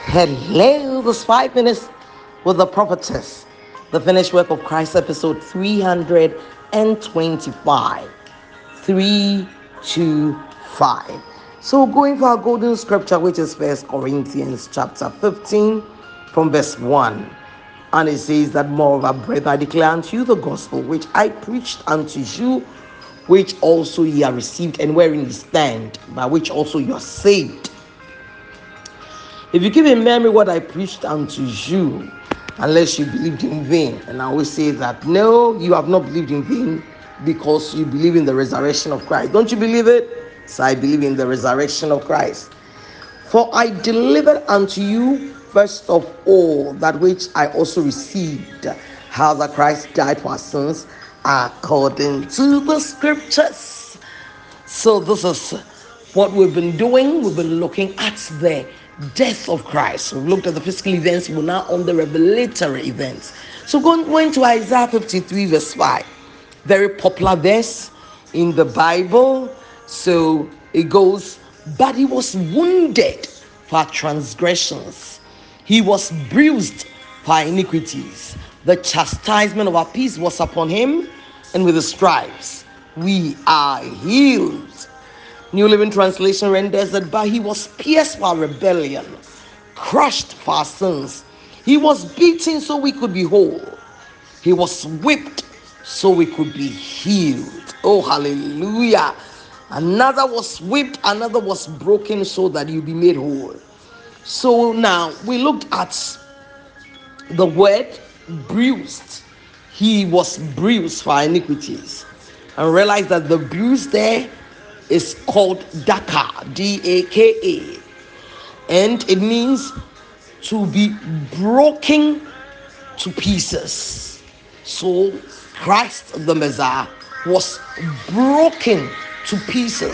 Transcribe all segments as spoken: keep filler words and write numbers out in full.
Hello, this five minutes with the prophetess. The finished work of Christ, episode three hundred twenty-five. three, two, five. So, going for our golden scripture, which is First Corinthians chapter fifteen, from verse one. And it says that, moreover, brethren, I declare unto you the gospel which I preached unto you, which also ye have received, and wherein ye stand, by which also you are saved. If you keep in memory what I preached unto you, unless you believed in vain. And I always say that, no, you have not believed in vain because you believe in the resurrection of Christ. Don't you believe it? So I believe in the resurrection of Christ. For I delivered unto you first of all that which I also received, how that Christ died for our sins according to the scriptures. So this is what we've been doing. We've been looking at the death of Christ. We've looked at the physical events. We're now on the revelatory events. So going, going to Isaiah fifty-three verse five. Very popular verse in the Bible. So it goes, but he was wounded for our transgressions. He was bruised for our iniquities. The chastisement of our peace was upon him, and with the stripes we are healed. New Living Translation renders that, but he was pierced for our rebellion, crushed for our sins. He was beaten so we could be whole. He was whipped so we could be healed. Oh, hallelujah. Another was whipped, another was broken so that you be made whole. So now we looked at the word bruised. He was bruised for our iniquities. And realize that the bruise there is called Daka, D A K A, and it means to be broken to pieces. So Christ the Messiah was broken to pieces.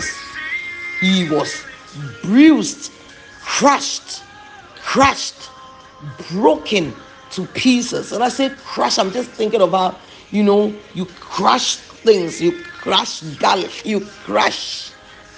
He was bruised, crushed, crushed, broken to pieces. And I say crush, I'm just thinking about, you know, you crush things, you crush garlic, you crush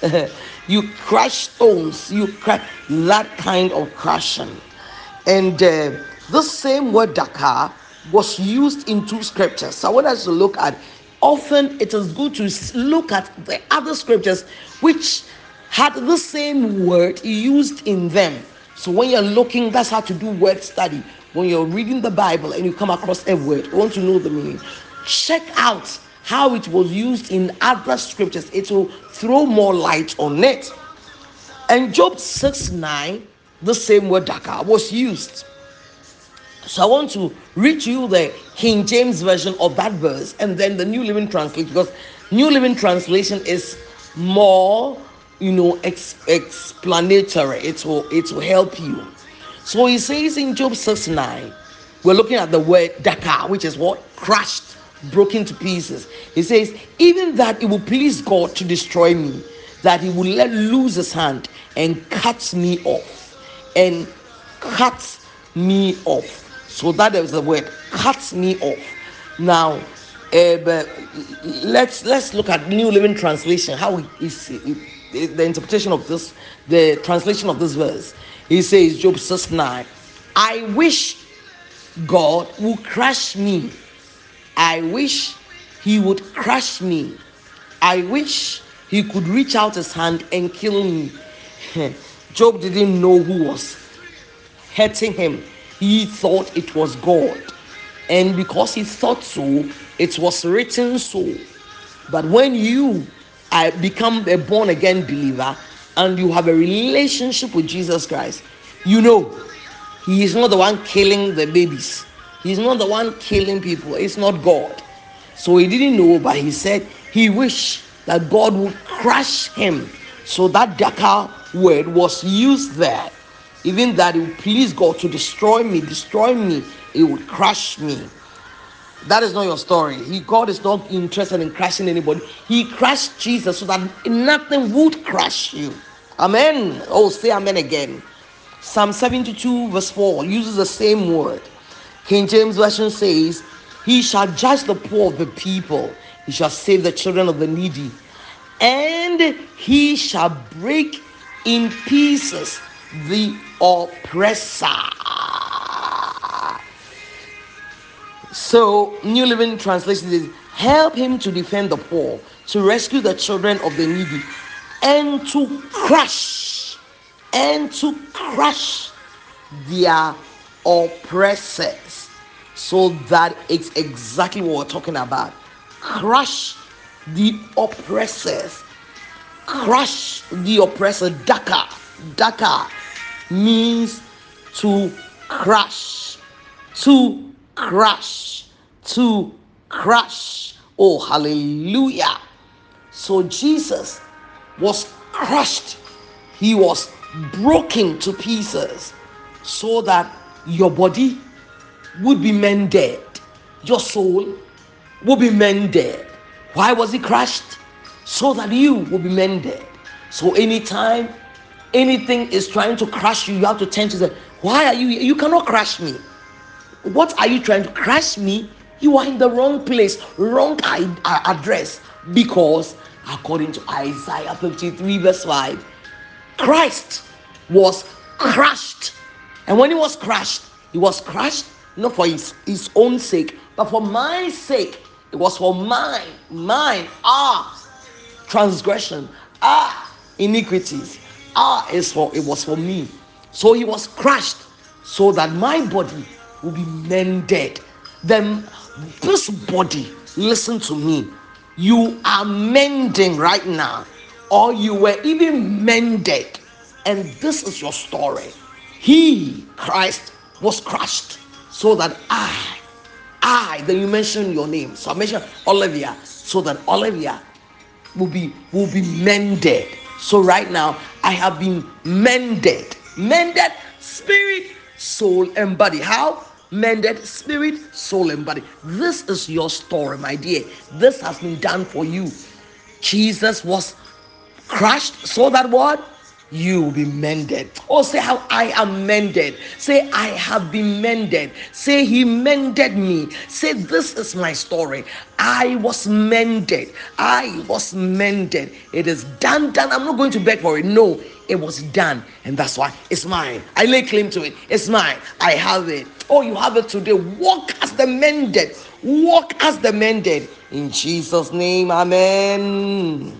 you crush stones, you crush that kind of crushing. And uh, this same word Daka was used in two scriptures. So I want us to look at, often it is good to look at the other scriptures which had the same word used in them. So when you're looking, that's how to do word study. When you're reading the Bible and you come across a word, you want to know the meaning, check out how it was used in other scriptures. It will throw more light on it. And Job six nine, the same word Daka was used. So I want to read you the King James version of that verse and then the New Living Translation, because New Living Translation is more, you know, ex- explanatory. It will, it will help you. So he says in Job six nine, we're looking at the word Daka, which is what? Crushed, broken to pieces. He says, even that it will please God to destroy me, that he will let loose his hand and cut me off, and cut me off. So that is the word, cut me off. Now, uh, but let's let's look at New Living Translation. How is the interpretation of this, the translation of this verse? He says, Job six nine, I wish God would crush me. I wish he would crush me. I wish he could reach out his hand and kill me. Job didn't know who was hurting him. He thought it was God. And because he thought so, it was written so. But when you uh, become a born-again believer and you have a relationship with Jesus Christ, you know he is not the one killing the babies. He's not the one killing people. It's not God. So he didn't know, but he said he wished that God would crush him. So that Daka word was used there. Even that it would please God to destroy me, destroy me, it would crush me. That is not your story. He, God is not interested in crushing anybody. He crushed Jesus so that nothing would crush you. Amen. Oh, say amen again. Psalm seventy-two verse four uses the same word. King James Version says, he shall judge the poor of the people. He shall save the children of the needy. And he shall break in pieces the oppressor. So, New Living Translation says, help him to defend the poor, to rescue the children of the needy, and to crush, and to crush their oppressors. So that it's exactly what we're talking about. Crush the oppressors. Crush the oppressor. Daka. Daka means to crush. To crush. To crush. Oh, hallelujah. So Jesus was crushed. He was broken to pieces so that your body would be mended. Your soul will be mended. Why was he crushed? So that you will be mended. So anytime anything is trying to crush you, you have to turn to say, why are you here? You cannot crush me. What are you trying to crush me? You are in the wrong place, wrong address. Because according to Isaiah fifty-three verse five, Christ was crushed. And when he was crushed, he was crushed not for his, his own sake, but for my sake. It was for mine, mine, our transgression, our iniquities. Ah, is for it was for me. So he was crushed so that my body will be mended. Then this body, listen to me, you are mending right now, or you were even mended, and this is your story. He, Christ, was crushed so that I, I, then you mention your name. So I mentioned Olivia, so that Olivia will be will be mended. So right now I have been mended, mended spirit, soul, and body. How? Mended spirit, soul, and body. This is your story, my dear. This has been done for you. Jesus was crushed so that what? You will be mended. Oh, say how I am mended. Say I have been mended. Say he mended me. Say this is my story. I was mended. I was mended. It is done, done. I'm not going to beg for it. No, it was done. And that's why it's mine. I lay claim to it. It's mine. I have it. Oh, you have it today. Walk as the mended. Walk as the mended. In Jesus' name, amen.